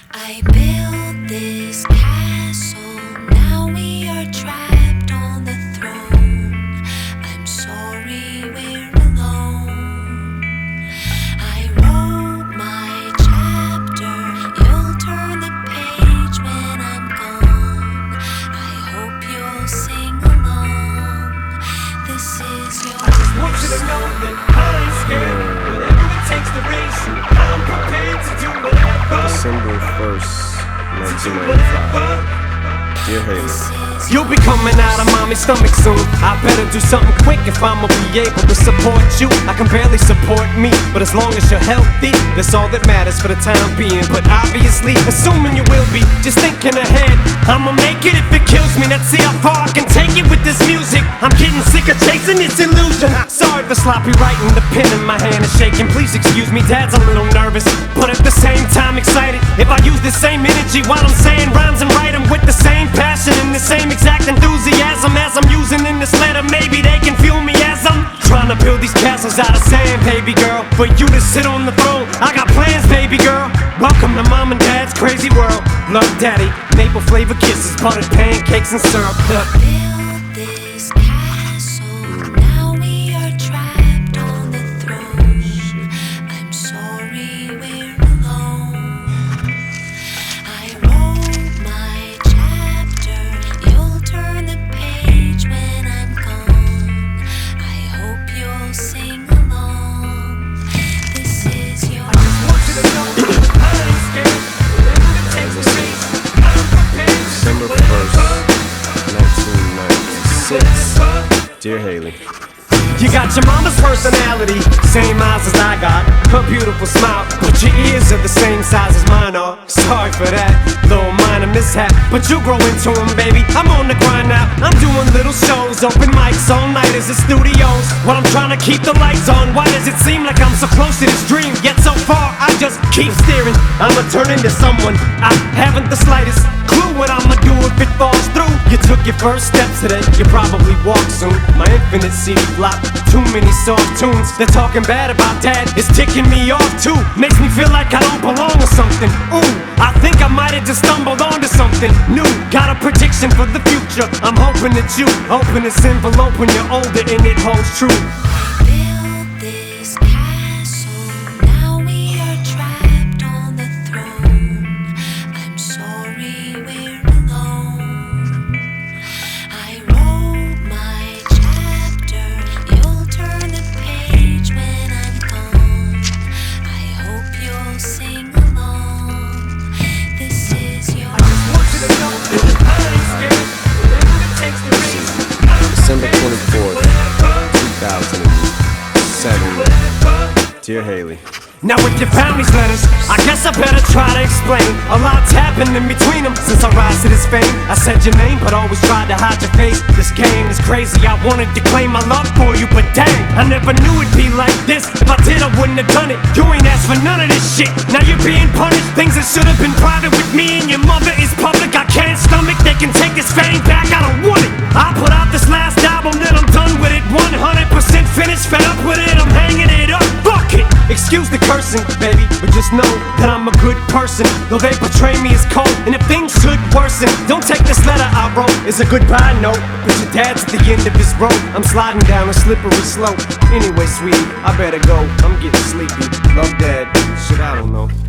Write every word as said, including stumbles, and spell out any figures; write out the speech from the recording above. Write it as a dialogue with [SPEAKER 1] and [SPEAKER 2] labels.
[SPEAKER 1] I built this castle, now we are trapped on the throne. I'm sorry we're alone. I wrote my chapter, you'll turn the page when I'm gone. I hope you'll sing along. This is your
[SPEAKER 2] I just want you to know that I ain't scared. Whatever it takes to race, I'm prepared to do whatever.
[SPEAKER 3] December first, nineteen ninety-five. Dear Haley.
[SPEAKER 2] You'll be coming out of mommy's stomach soon. I better do something quick if I'ma be able to support you. I can barely support me, but as long as you're healthy, that's all that matters for the time being. But obviously, assuming you will be, just thinking ahead, I'ma make it if it kills me. Let's see how far I can take it with this music. I'm getting sick of chasing this illusion. Sorry for sloppy writing, the pen in my hand is shaking. Please excuse me, Dad's a little nervous, but at the same time excited. If I use the same energy while I'm saying rhymes and write them with the same passion and the same exact enthusiasm as I'm using in this letter, maybe they can feel me as I'm trying to build these castles out of sand, baby girl. For you to sit on the throne, I got plans, baby girl. Welcome to Mom and Dad's crazy world. Love, Daddy, maple flavor kisses, buttered pancakes and syrup.
[SPEAKER 1] Build this castle, now we are trapped on the throne. I'm sorry we're alone. I wrote my chapter, you'll turn the page when I'm gone. I hope you'll sing along. This is your
[SPEAKER 3] December first, nineteen ninety-six. Dear Haley.
[SPEAKER 2] You got your mama's personality, same eyes as I got, her beautiful smile, but your ears are the same size as mine are. Sorry for that, little minor mishap, but you grow into them, baby. I'm on the grind now, I'm doing little shows, open mics all night as the studios. While I'm trying to keep the lights on, why does it seem like I'm so close to this dream? Yet so far, I just keep steering. I'ma turn into someone I haven't the slightest clue what I'ma do if it falls through. You took your first steps today, you probably walk soon. My infinite C D flop, too many soft tunes. They're talking bad about Dad, it's ticking me off too. Makes me feel like I don't belong or something. Ooh, I think I might have just stumbled onto something new. Got a prediction for the future, I'm hoping that you open this envelope when you're older and it holds true.
[SPEAKER 1] Build this castle, now we are trapped on the throne. I'm sorry we're alone. I wrote my chapter, you'll turn the page when I'm gone. I hope you'll sing along. This is your
[SPEAKER 3] December twenty-fourth, two thousand seven. Dear Haley.
[SPEAKER 2] Now if you found these letters, I guess I better try to explain. A lot's happened in between them since I rise to this fame. I said your name, but always tried to hide your face. This game is crazy, I wanted to claim my love for you, but dang, I never knew it'd be like this. If I did, I wouldn't have done it. You ain't asked for none of this shit, now you're being punished. Things that should have been private with me and your mother is public. I can't stomach, they can take this fame back, I don't want it. I put out this last album, then I'm done with it. one hundred percent finished, fed up with it, I'm hanging it up, fuck it. Excuse the cursing, baby, but just know that I'm a good person. Though they portray me as cold, and if things should worsen, don't take this letter I wrote as a goodbye note, but your dad's at the end of his road. I'm sliding down a slippery slope. Anyway, sweetie, I better go, I'm getting sleepy. Love, Dad. Shit, I don't know.